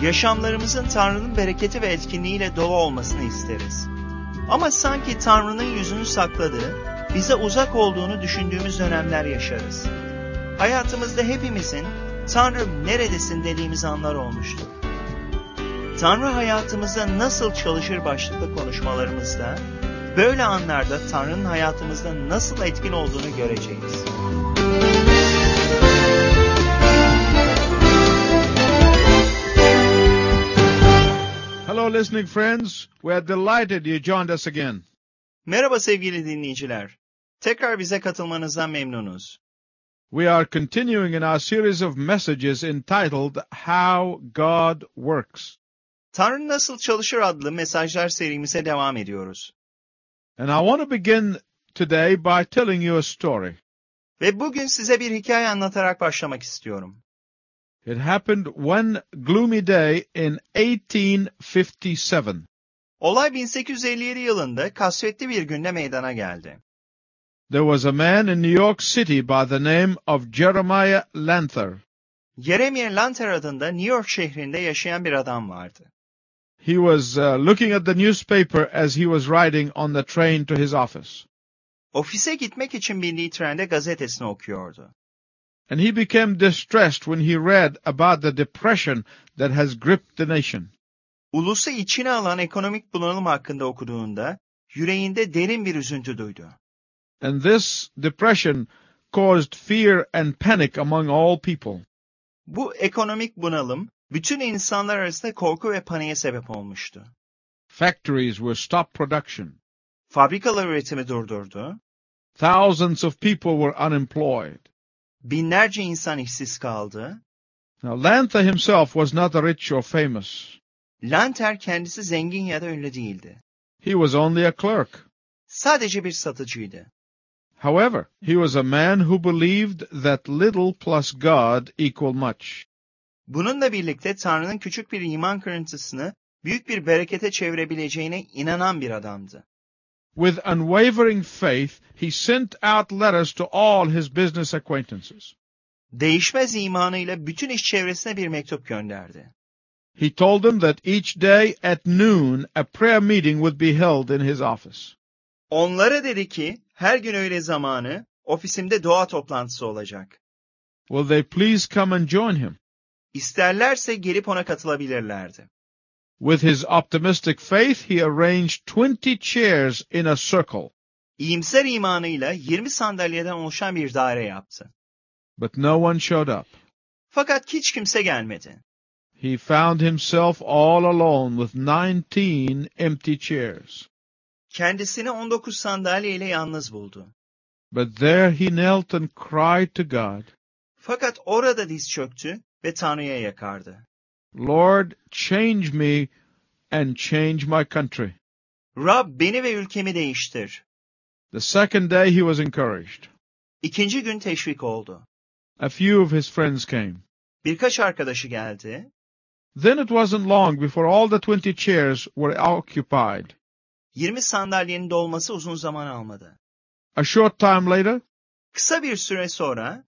Yaşamlarımızın Tanrı'nın bereketi ve etkinliğiyle dolu olmasını isteriz. Ama sanki Tanrı'nın yüzünü sakladığı, bize uzak olduğunu düşündüğümüz dönemler yaşarız. Hayatımızda hepimizin "Tanrım neredesin?" dediğimiz anlar olmuştur. Tanrı hayatımızda nasıl çalışır başlıklı konuşmalarımızda, böyle anlarda Tanrı'nın hayatımızda nasıl etkin olduğunu göreceğiz. Hello, listening friends. We're delighted you joined us again. Merhaba sevgili dinleyiciler. Tekrar bize katılmanızdan memnunuz. We are continuing in our series of messages entitled How God Works. Tanrı Nasıl Çalışır adlı mesajlar serimize devam ediyoruz. And I want to begin today by telling you a story. Ve bugün size bir hikaye anlatarak başlamak istiyorum. It happened one gloomy day in 1857. Olay 1857 yılında kasvetli bir günde meydana geldi. There was a man in New York City by the name of Jeremiah Lanther. Jeremiah Lanther adında New York şehrinde yaşayan bir adam vardı. He was looking at the newspaper as he was riding on the train to his office. Ofise gitmek için bindiği trende gazetesini okuyordu. And he became distressed when he read about the depression that has gripped the nation. Ulusu içine alan ekonomik bunalım hakkında okuduğunda yüreğinde derin bir üzüntü duydu. And this depression caused fear and panic among all people. Bu ekonomik bunalım bütün insanlar arasında korku ve paniğe sebep olmuştu. Factories were stopped production. Fabrikalar üretimi durdurdu. Thousands of people were unemployed. Binlerce insan işsiz kaldı. Now, Lanther himself was not rich or famous. Lanther kendisi zengin ya da ünlü değildi. He was only a clerk. Sadece bir satıcıydı. However, he was a man who believed that little plus God equal much. Bununla birlikte Tanrı'nın küçük bir iman kırıntısını büyük bir berekete çevirebileceğine inanan bir adamdı. With unwavering faith, he sent out letters to all his business acquaintances. Değişmez imanıyla bütün iş çevresine bir mektup gönderdi. He told them that each day at noon a prayer meeting would be held in his office. Onlara dedi ki her gün öğle zamanı ofisimde dua toplantısı olacak. Will they please come and join him? İsterlerse gelip ona katılabilirlerdi. With his optimistic faith, he arranged 20 chairs in a circle. İyimser imanıyla 20 sandalyeden oluşan bir daire yaptı. But no one showed up. Fakat hiç kimse gelmedi. He found himself all alone with 19 empty chairs. Kendisini 19 sandalyeyle yalnız buldu. But there he knelt and cried to God. Fakat orada diz çöktü ve Tanrı'ya yakardı. Lord, change me and change my country. Rab beni ve ülkemi değiştir. The second day he was encouraged. İkinci gün teşvik oldu. A few of his friends came. Birkaç arkadaşı geldi. Then it wasn't long before all the 20 chairs were occupied. 20 sandalyenin dolması uzun zaman almadı. A short time later, Kısa bir süre sonra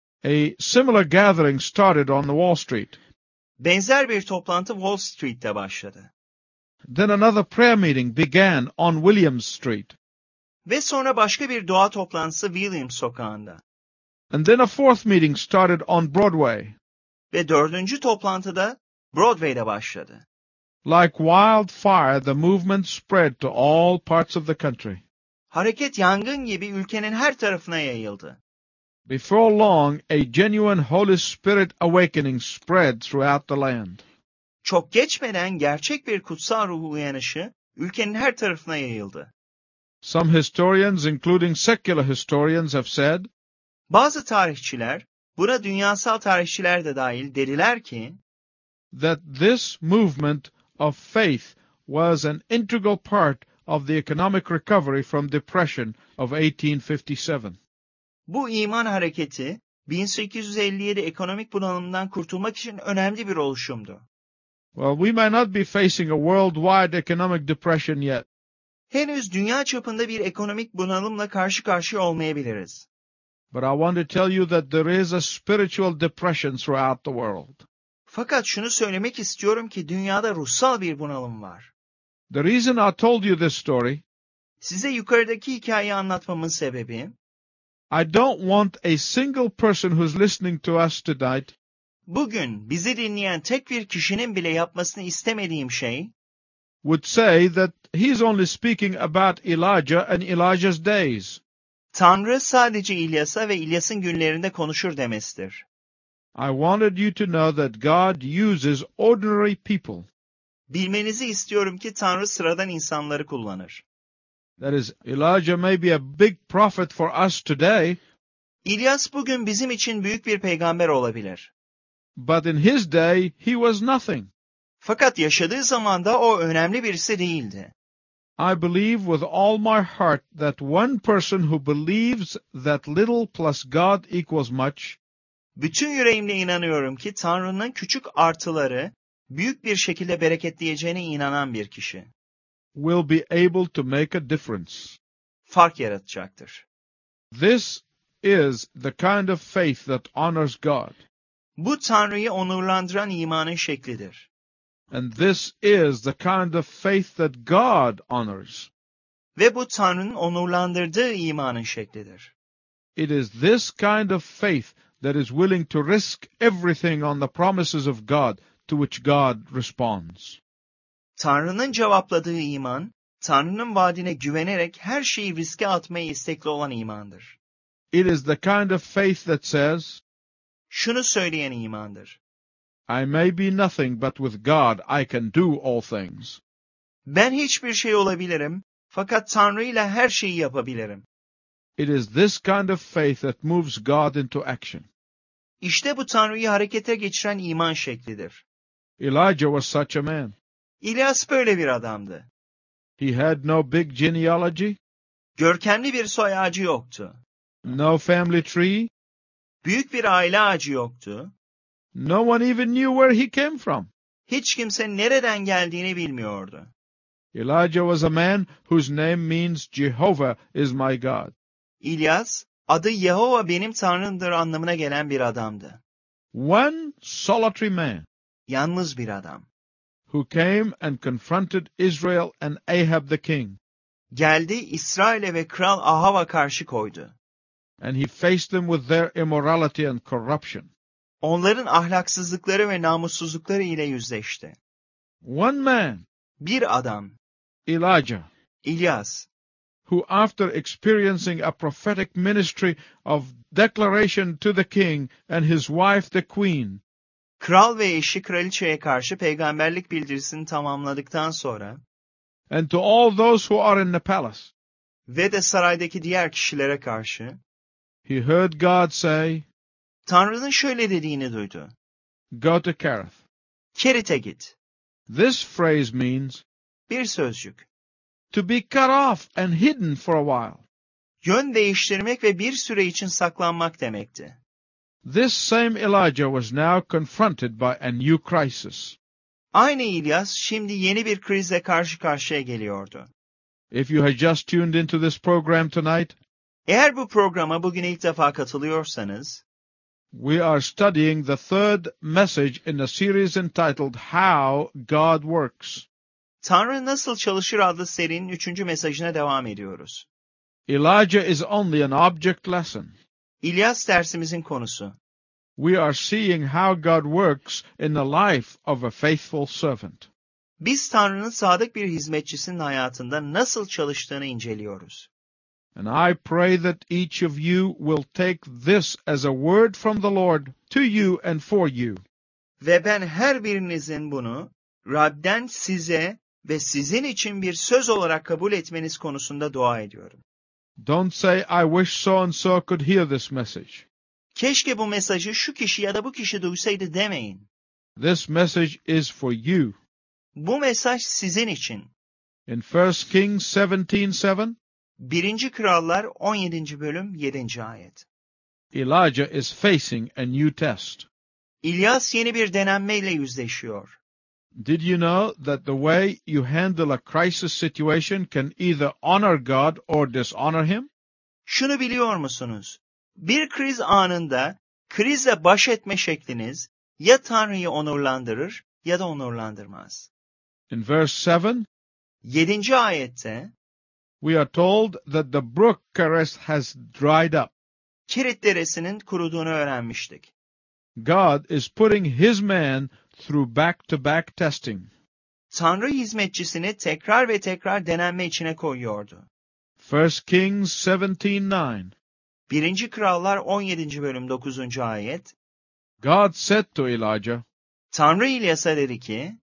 a similar gathering started on the Wall Street. benzer bir toplantı Wall Street'te başladı. Then another prayer meeting began on Williams Street. Ve sonra başka bir dua toplantısı Williams sokağında. And then a fourth meeting started on Broadway. Ve dördüncü toplantıda Broadway'de başladı. Like wildfire, the movement spread to all parts of the country. Hareket yangın gibi ülkenin her tarafına yayıldı. Before long, a genuine Holy Spirit awakening spread throughout the land. Çok geçmeden gerçek bir kutsal ruh uyanışı ülkenin her tarafına yayıldı. Some historians, including secular historians, have said, Bazı tarihçiler, buna dünyasal tarihçiler de dahil dediler ki, that this movement of faith was an integral part of the economic recovery from depression of 1857. Bu iman hareketi 1857 ekonomik bunalımdan kurtulmak için önemli bir oluşumdu. Well, we may not be facing a worldwide economic depression yet, Henüz dünya çapında bir ekonomik bunalımla karşı karşıya olmayabiliriz. but I want to tell you that there is a spiritual depression throughout the world. Fakat şunu söylemek istiyorum ki dünyada ruhsal bir bunalım var. The reason I told you this story, Size yukarıdaki hikayeyi anlatmamın sebebi, I don't want a single person who's listening to us tonight bugün bizi dinleyen tek bir kişinin bile yapmasını istemediğim şey, would say that he's only speaking about Elijah and Elijah's days. Tanrı sadece İlyas'a ve İlyas'ın günlerinde konuşur demesidir. I wanted you to know that God uses ordinary people. Bilmenizi istiyorum ki Tanrı sıradan insanları kullanır. That is, Elijah may be a big prophet for us today, İlyas bugün bizim için büyük bir peygamber olabilir. but in his day he was nothing. Fakat yaşadığı zamanda o önemli birisi değildi. I believe with all my heart that one person who believes that little plus God equals much Bütün yüreğimle inanıyorum ki Tanrı'nın küçük artıları büyük bir şekilde bereketleyeceğine inanan bir kişi will be able to make a difference. fark yaratacaktır. This is the kind of faith that honors God. Bu Tanrı'yı onurlandıran imanın şeklidir. And this is the kind of faith that God honors. Ve bu Tanrı'nın onurlandırdığı imanın şeklidir. It is this kind of faith that is willing to risk everything on the promises of God, to which God responds. Tanrı'nın cevapladığı iman, Tanrı'nın vaadine güvenerek her şeyi riske atmaya istekli olan imandır. It is the kind of faith that says, Şunu söyleyen imandır. I may be nothing, but with God I can do all things. Ben hiçbir şey olabilirim, fakat Tanrı ile her şeyi yapabilirim. It is this kind of faith that moves God into action. İşte bu Tanrı'yı harekete geçiren iman şeklidir. Elijah was such a man. İlyas böyle bir adamdı. He had no big genealogy, Görkemli bir soy ağacı yoktu. no family tree, Büyük bir aile ağacı yoktu. no one even knew where he came from. Hiç kimse nereden geldiğini bilmiyordu. Elijah was a man whose name means Jehovah is my God. İlyas, adı Yehova benim Tanrımdır anlamına gelen bir adamdı. One solitary man Yalnız bir adam. who came and confronted Israel and Ahab the king. Geldi İsrail'e ve Kral Ahav'a karşı koydu. And he faced them with their immorality and corruption. Onların ahlaksızlıkları ve namussuzlukları ile yüzleşti. One man, Bir adam, Elijah, İlyas, who after experiencing a prophetic ministry of declaration to the king and his wife the queen, kral ve eşi kraliçeye karşı peygamberlik bildirisini tamamladıktan sonra and to all those who are in the palace, ve de saraydaki diğer kişilere karşı he heard God say, Tanrı'nın şöyle dediğini duydu. go to Kerith. Kerit'e git. This phrase means Bir sözcük. to be cut off and hidden for a while. Yön değiştirmek ve bir süre için saklanmak demekti. This same Elijah was now confronted by a new crisis. Aynı İlyas şimdi yeni bir krizle karşı karşıya geliyordu. If you had just tuned into this program tonight, Eğer bu programa bugün ilk defa katılıyorsanız, we are studying the third message in a series entitled How God Works. Tanrı Nasıl Çalışır adlı serinin 3. mesajına devam ediyoruz. Elijah is only an object lesson. İlyas dersimizin konusu. We are seeing how God works in the life of a faithful servant. Biz Tanrı'nın sadık bir hizmetçisinin hayatında nasıl çalıştığını inceliyoruz. And I pray that each of you will take this as a word from the Lord to you and for you. Ve ben her birinizin bunu Rab'den size ve sizin için bir söz olarak kabul etmeniz konusunda dua ediyorum. Don't say, I wish so and so could hear this message. Keşke bu mesajı şu kişi ya da bu kişi duysaydı demeyin. This message is for you. Bu mesaj sizin için. In 1 Kings 17:7, 1. Krallar 17. bölüm 7. ayet. Elijah is facing a new test. İlyas yeni bir denenmeyle yüzleşiyor. Did you know that the way you handle a crisis situation can either honor God or dishonor Him? Şunu biliyor musunuz? Bir kriz anında krizle baş etme şekliniz ya Tanrı'yı onurlandırır ya da onurlandırmaz. In verse 7, 7. ayette we are told that the brook Kerith has dried up. Kerit Deresi'nin kuruduğunu öğrenmiştik. God is putting his man through back-to-back testing. Tanrı hizmetçisini tekrar ve tekrar denenme içine koyuyordu. 1 Kings 17:9. 1. Krallar 17. bölüm 9. ayet. God said to Elijah, Tanrı İlyas'a dedi ki,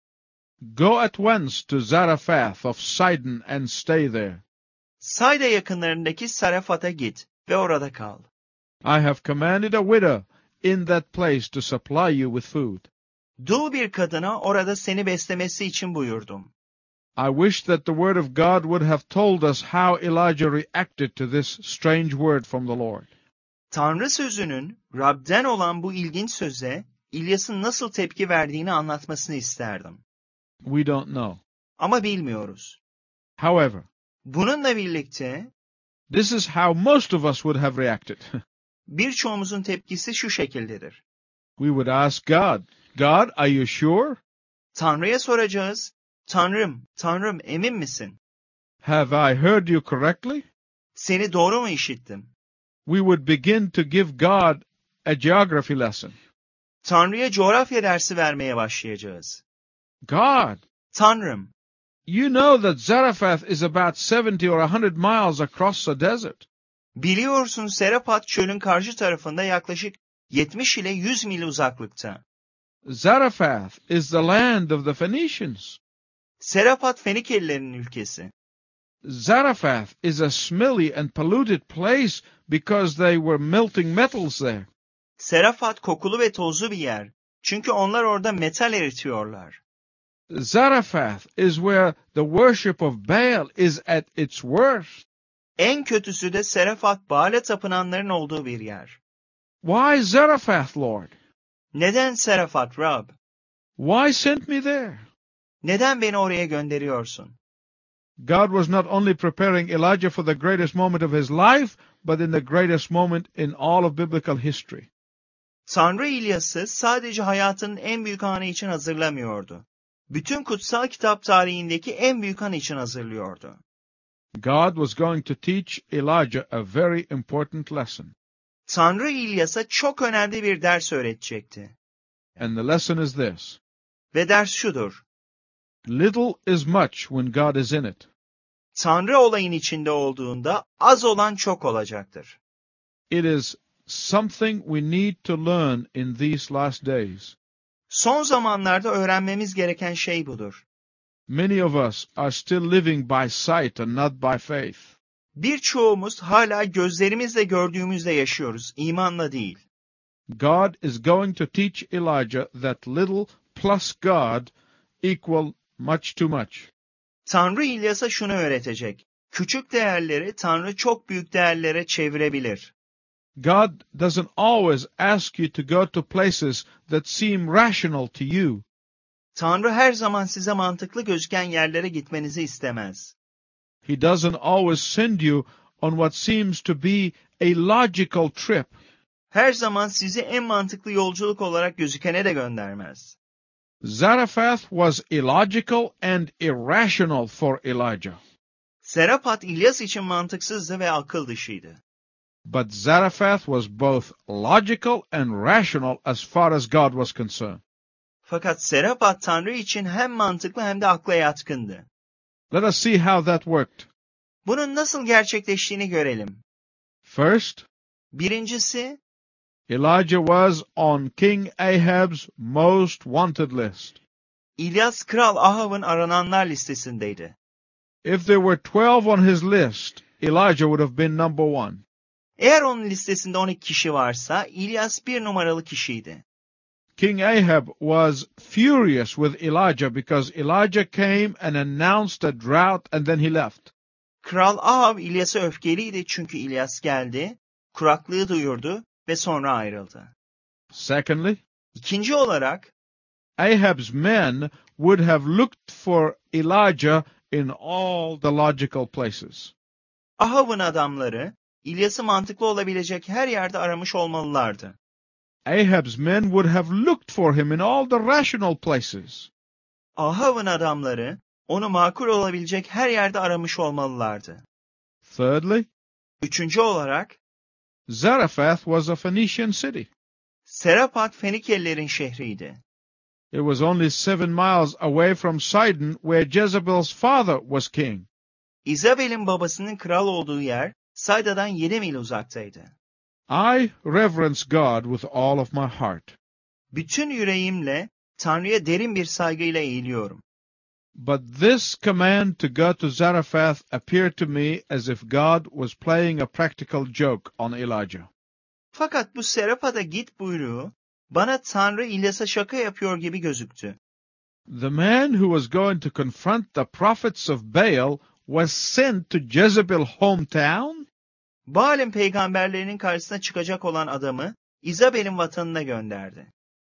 go at once to Zarephath of Sidon and stay there. Sayda yakınlarındaki Sarafat'a git ve orada kal. I have commanded a widow in that place to supply you with food. Dul bir kadına orada seni beslemesi için buyurdum. I wish that the word of God would have told us how Elijah reacted to this strange word from the Lord. Tanrı sözünün Rab'den olan bu ilginç söze İlyas'ın nasıl tepki verdiğini anlatmasını isterdim. We don't know. Ama bilmiyoruz. However, Bununla birlikte this is how most of us would have reacted. birçoğumuzun tepkisi şu şekildedir. We would ask God, God, are you sure? Tanrı'ya soracağız. Tanrım, emin misin? Have I heard you correctly? Seni doğru mu işittim? We would begin to give God a geography lesson. Tanrı'ya coğrafya dersi vermeye başlayacağız. God, Tanrım, you know that Zarephath is about 70 or 100 miles across the desert. biliyorsun Seraphat çölün karşı tarafında yaklaşık 70 ile 100 mil uzaklıkta. Zarephath is the land of the Phoenicians. Seraphat Fenikelilerin ülkesi. Zarephath is a smelly and polluted place because they were melting metals there. Seraphat kokulu ve tozlu bir yer. Çünkü onlar orada metal eritiyorlar. Zarephath is where the worship of Baal is at its worst. En kötüsü de Seraphat Baal'e tapınanların olduğu bir yer. Why Zarephath, Lord? Neden Seraphat, Rab? Why send me there? Neden beni oraya gönderiyorsun? God was not only preparing Elijah for the greatest moment of his life, but in the greatest moment in all of biblical history. Tanrı İlyas'ı sadece hayatının en büyük anı için hazırlamıyordu. Bütün kutsal kitap tarihindeki en büyük an için hazırlıyordu. God was going to teach Elijah a very important lesson. Tanrı İlyas'a çok önemli bir ders öğretecekti. And the lesson is this. Ve ders şudur. Little is much when God is in it. Tanrı olayın içinde olduğunda az olan çok olacaktır. It is something we need to learn in these last days. Son zamanlarda öğrenmemiz gereken şey budur. Many of us are still living by sight and not by faith. Birçoğumuz hala gözlerimizle gördüğümüzle yaşıyoruz, imanla değil. God is going to teach Elijah that little plus God equal much too much. Tanrı İlyas'a şunu öğretecek. Küçük değerleri Tanrı çok büyük değerlere çevirebilir. God doesn't always ask you to go to places that seem rational to you. Tanrı her zaman size mantıklı gözüken yerlere gitmenizi istemez. He doesn't always send you on what seems to be a logical trip. Her zaman sizi en mantıklı yolculuk olarak gözükene de göndermez. Zarephath was illogical and irrational for Elijah. Seraphat İlyas için mantıksızdı ve akıl dışıydı. But Zarephath was both logical and rational as far as God was concerned. Fakat Seraphat Tanrı için hem mantıklı hem de akla yatkındı. Let us see how that worked. Bunun nasıl gerçekleştiğini görelim. First, Birincisi, Elijah was on King Ahab's most wanted list. İlyas Kral Ahav'ın arananlar listesindeydi. If there were 12 on his list, Elijah would have been number one. Eğer onun listesinde 12 kişi varsa İlyas bir numaralı kişiydi. King Ahab was furious with Elijah because Elijah came and announced a drought and then he left. Kral Ahav İlyas'a öfkeliydi çünkü İlyas geldi, kuraklığı duyurdu ve sonra ayrıldı. Secondly, İkinci olarak, Ahab's men would have looked for Elijah in all the logical places. Ahav'ın adamları İlyas'ı mantıklı olabilecek her yerde aramış olmalılardı. Ahab's men would have looked for him in all the rational places. Ahav'ın adamları onu makul olabilecek her yerde aramış olmalılardı. Thirdly, Üçüncü olarak, Zarephath was a Phoenician city. Serapat Fenikelilerin şehriydi. It was only 7 miles away from Sidon, where Jezebel's father was king. İzabel'in babasının kral olduğu yer, Sayda'dan 7 mil uzaktaydı. I reverence God with all of my heart. Bütün yüreğimle Tanrı'ya derin bir saygıyla eğiliyorum. But this command to go to Zarephath appeared to me as if God was playing a practical joke on Elijah. Fakat bu Serapat'a git buyruğu, bana Tanrı İlyas'a şaka yapıyor gibi gözüktü. The man who was going to confront the prophets of Baal was sent to Jezebel's hometown? Baal'in peygamberlerinin karşısına çıkacak olan adamı İzabel'in vatanına gönderdi.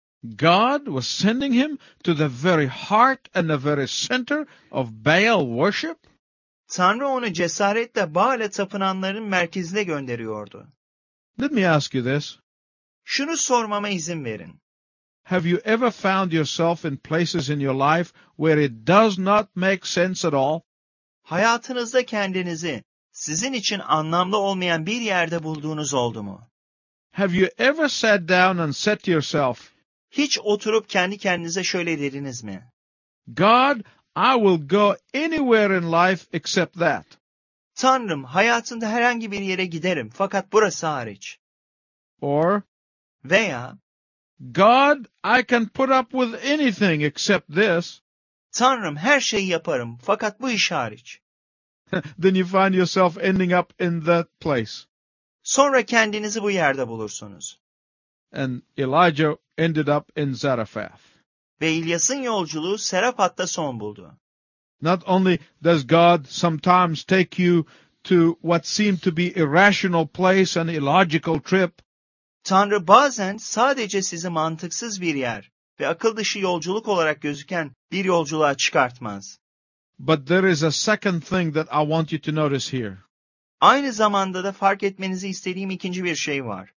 God was sending him to the very heart and the very center of Baal worship? Tanrı onu cesaretle Baal'e tapınanların merkezine gönderiyordu. Let me ask you this. Şunu sormama izin verin. Have you ever found yourself in places in your life where it does not make sense at all? Hayatınızda kendinizi sizin için anlamlı olmayan bir yerde bulduğunuz oldu mu? Have you ever sat down and said to yourself, Hiç oturup kendi kendinize şöyle dediniz mi? God, I will go anywhere in life except that. Tanrım, hayatımda herhangi bir yere giderim fakat burası hariç. Or, Veya, God, I can put up with anything except this. Tanrım her şeyi yaparım fakat bu iş hariç. Then you find yourself ending up in that place. Sonra kendinizi bu yerde bulursunuz. And Elijah ended up in Zarephath. Ve İlyas'ın yolculuğu Serapat'ta son buldu. Not only does God sometimes take you to what seemed to be irrational place, an illogical trip, Tanrı bazen sadece sizi mantıksız bir yer ve akıl dışı yolculuk olarak gözüken bir yolculuğa çıkartmaz. but there is a second thing that I want you to notice here. Aynı zamanda da fark etmenizi istediğim ikinci bir şey var.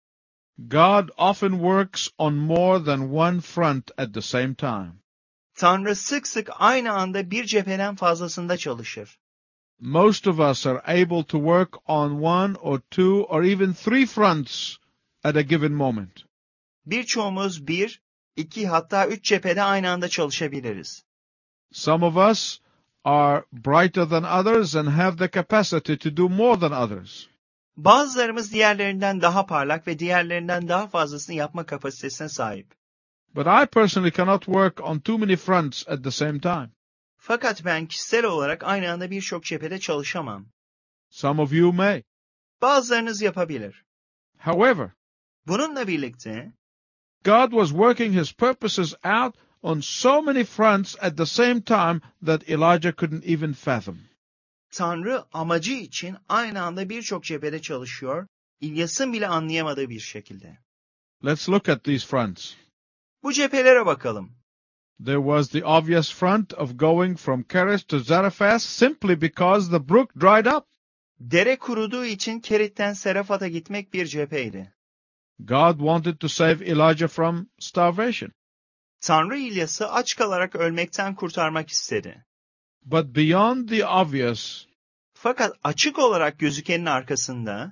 God often works on more than one front at the same time. Tanrı sık sık aynı anda bir cepheden fazlasında çalışır. Most of us are able to work on one or two or even three fronts at a given moment. Birçoğumuz bir, iki hatta üç cephede aynı anda çalışabiliriz. Some of us are brighter than others and have the capacity to do more than others. Bazılarımız diğerlerinden daha parlak ve diğerlerinden daha fazlasını yapma kapasitesine sahip. But I personally cannot work on too many fronts at the same time. Fakat ben kişisel olarak aynı anda birçok cephede çalışamam. Some of you may. Bazılarınız yapabilir. However, Bununla birlikte God was working his purposes out on so many fronts at the same time that Elijah couldn't even fathom. Tanrı amacı için aynı anda birçok cephede çalışıyor, İlyas'ın bile anlayamadığı bir şekilde. Let's look at these fronts. Bu cephelere bakalım. There was the obvious front of going from Keres to Zarephath simply because the brook dried up. Dere kuruduğu için Kerit'ten Serafat'a gitmek bir cepheydi. God wanted to save Elijah from starvation. Tanrı İlyas'ı aç kalarak ölmekten kurtarmak istedi. But beyond the obvious, Fakat açık olarak gözükenin arkasında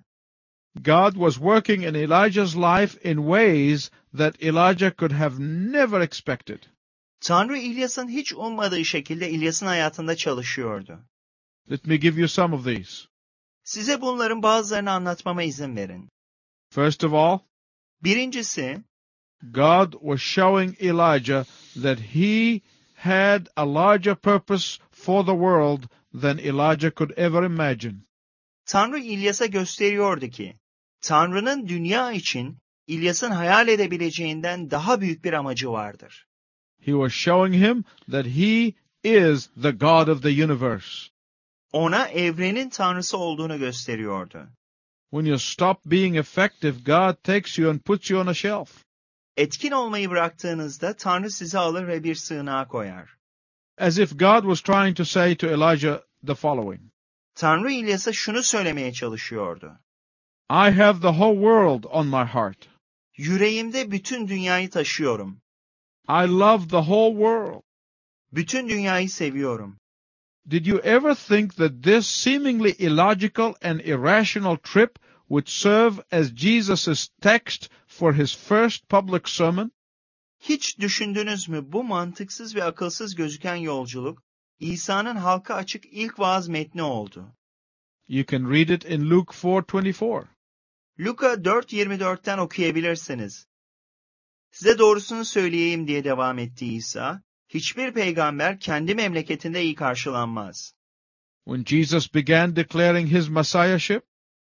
God was working in Elijah's life in ways that Elijah could have never expected. Tanrı İlyas'ın hiç ummadığı şekilde İlyas'ın hayatında çalışıyordu. Let me give you some of these. Size bunların bazılarını anlatmama izin verin. First of all, Birincisi, God was showing Elijah that he had a larger purpose for the world than Elijah could ever imagine. Tanrı İlyas'a gösteriyordu ki, Tanrı'nın dünya için İlyas'ın hayal edebileceğinden daha büyük bir amacı vardır. He was showing him that he is the God of the universe. Ona evrenin Tanrısı olduğunu gösteriyordu. When you stop being effective, God takes you and puts you on a shelf. Etkin olmayı bıraktığınızda Tanrı sizi alır ve bir sığınağa koyar. As if God was trying to say to Elijah the following. Tanrı İlyas'a şunu söylemeye çalışıyordu. I have the whole world on my heart. Yüreğimde bütün dünyayı taşıyorum. I love the whole world. Bütün dünyayı seviyorum. Did you ever think that this seemingly illogical and irrational trip would serve as Jesus' text for his first public sermon? Hiç düşündünüz mü bu mantıksız ve akılsız gözüken yolculuk, İsa'nın halka açık ilk vaaz metni oldu. You can read it in Luke 4:24. Luka 4:24'ten okuyabilirsiniz. Size doğrusunu söyleyeyim diye devam etti İsa, hiçbir peygamber kendi memleketinde iyi karşılanmaz. When Jesus began declaring his messiahship,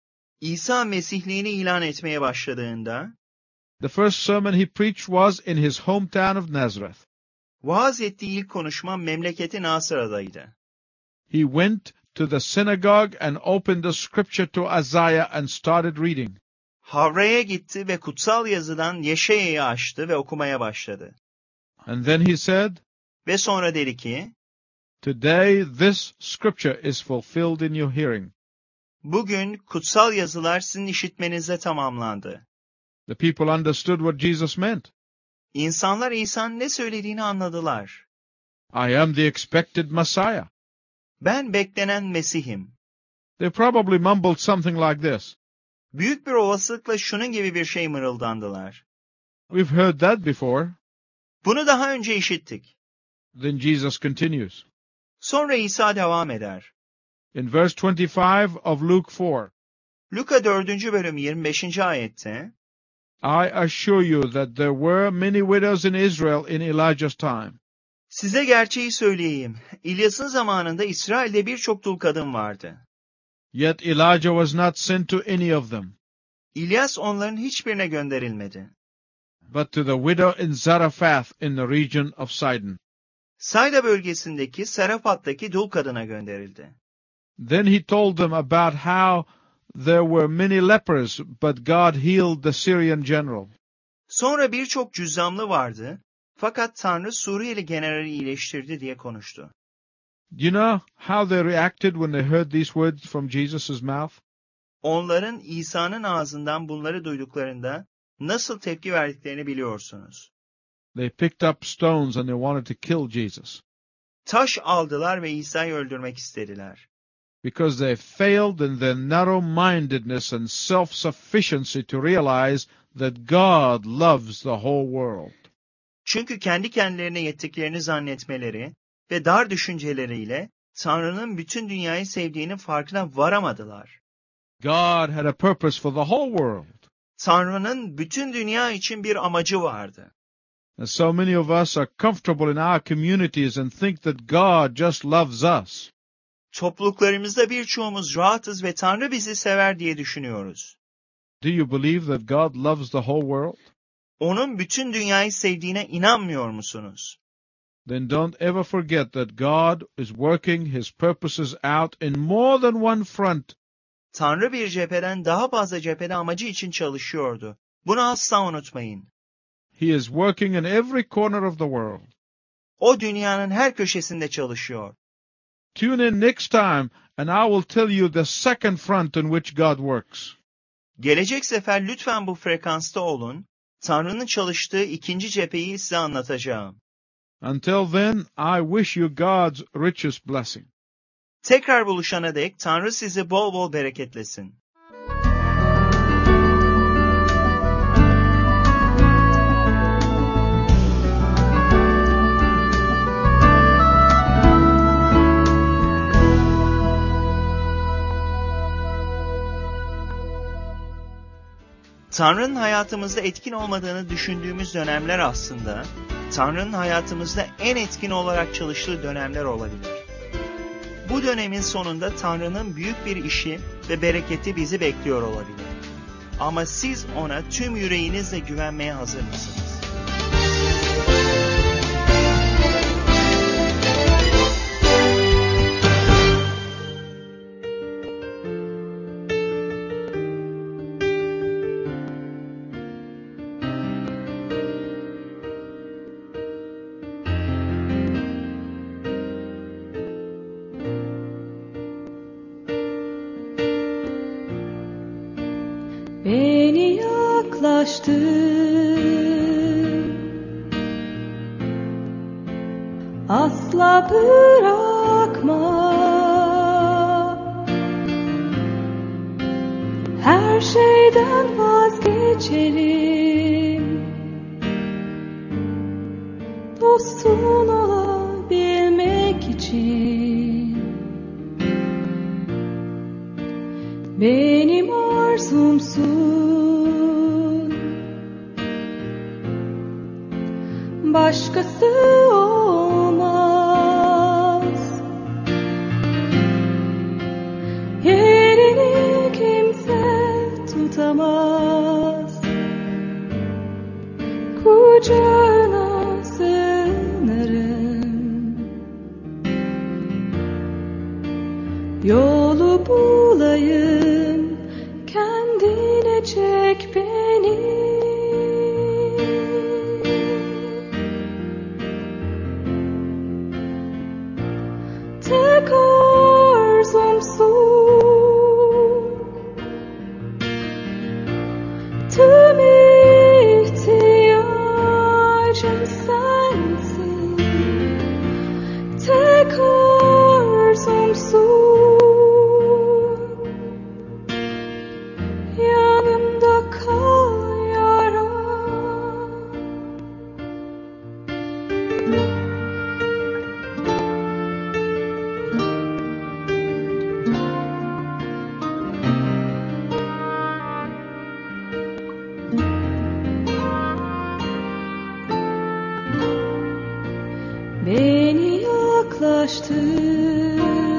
İsa Mesihliğini ilan etmeye başladığında, the first sermon he preached was in his hometown of Nazareth. vaaz ettiği ilk konuşma memleketi Nasıra'daydı. He went to the synagogue and opened the scripture to Isaiah and started reading. Havraya gitti ve kutsal yazıdan Yeşaya'yı açtı ve okumaya başladı. And then he said, Ve sonra dedi ki, "Today this scripture is fulfilled in your hearing." bugün kutsal yazılar sizin işitmenizle tamamlandı. The people understood what Jesus meant. İnsanlar İsa'nın ne söylediğini anladılar. I am the expected Messiah. Ben beklenen Mesih'im. They probably mumbled something like this. Büyük bir olasılıkla şunun gibi bir şey mırıldandılar. We've heard that before. Bunu daha önce işittik. Then Jesus continues. Sonra İsa devam eder. In verse 25 of Luke 4, Luka 4. bölüm 25. ayette, I assure you that there were many widows in Israel in Elijah's time. size gerçeği söyleyeyim. İlyas'ın zamanında İsrail'de birçok dul kadın vardı. Yet Elijah was not sent to any of them, İlyas onların hiçbirine gönderilmedi. but to the widow in Zarephath in the region of Sidon. Sayda bölgesindeki Sarapat'taki dul kadına gönderildi. Then he told them about how there were many lepers, but God healed the Syrian general. Sonra birçok cüzzamlı vardı, fakat Tanrı Suriyeli generali iyileştirdi diye konuştu. Do you know how they reacted when they heard these words from Jesus' mouth? Onların İsa'nın ağzından bunları duyduklarında nasıl tepki verdiklerini biliyorsunuz. They picked up stones and they wanted to kill Jesus, Taş aldılar ve İsa'yı öldürmek istediler. because they failed in their narrow-mindedness and self-sufficiency to realize that God loves the whole world. Çünkü kendi kendilerine yettiklerini zannetmeleri ve dar düşünceleriyle Tanrı'nın bütün dünyayı sevdiğinin farkına varamadılar. God had a purpose for the whole world. Tanrı'nın bütün dünya için bir amacı vardı. And so many of us are comfortable in our communities and think that God just loves us. Topluluklarımızda birçoğumuz rahatız ve Tanrı bizi sever diye düşünüyoruz. Do you believe that God loves the whole world? Onun bütün dünyayı sevdiğine inanmıyor musunuz? Then don't ever forget that God is working His purposes out in more than one front. Tanrı bir cepheden daha fazla cephede amacı için çalışıyordu. Bunu asla unutmayın. He is working in every corner of the world. O dünyanın her köşesinde çalışıyor. Tune in next time and I will tell you the second front in which God works. Gelecek sefer lütfen bu frekansta olun. Tanrı'nın çalıştığı ikinci cepheyi size anlatacağım. Until then, I wish you God's richest blessing. Tekrar buluşana dek Tanrı sizi bol bol bereketlesin. Tanrı'nın hayatımızda etkin olmadığını düşündüğümüz dönemler aslında, Tanrı'nın hayatımızda en etkin olarak çalıştığı dönemler olabilir. Bu dönemin sonunda Tanrı'nın büyük bir işi ve bereketi bizi bekliyor olabilir. Ama siz ona tüm yüreğinizle güvenmeye hazır mısınız? Beni yaklaştır. yaklaştı. Asla bırakma. Her şeyden vazgeçerim. Dostun olabilmek için. Benim arzumsun. Başkası olmaz. Yerini kimse tutamaz. Kucağına sığınırım. Yolu bulayım, kendine çek beni. Tek arzumsun. Tüm ihtiyacım sensin. Tek arzumsun. Yanımda kal yarabbim. Beni yaklaştır.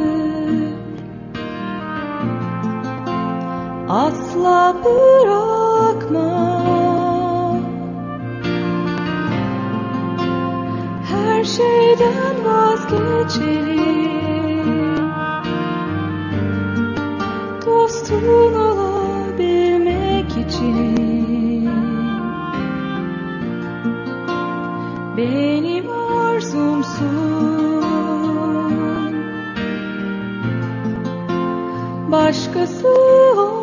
Asla bırakma. Her şeyden vazgeçerim. Dostun olabilmek için. Benim arzumsun. Başkası